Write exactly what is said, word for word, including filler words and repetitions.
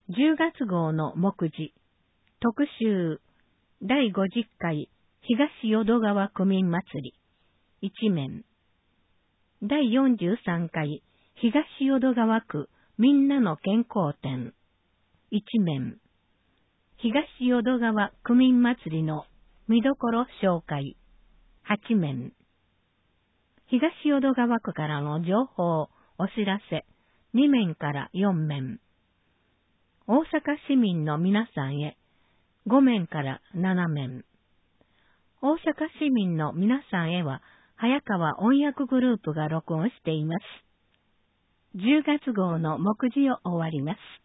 じゅうがつ号の目次、特集、だいごじゅっかい東淀川区民祭り、一面。だいよんじゅうさんかい東淀川区みんなの健康展、一面。東淀川区民祭りの見どころ紹介、八面。東淀川区からの情報、お知らせ、二面から四面。大阪市民の皆さんへ、五面から七面。大阪市民の皆さんへは、早川音訳グループが録音しています。じゅうがつ号の目次を終わります。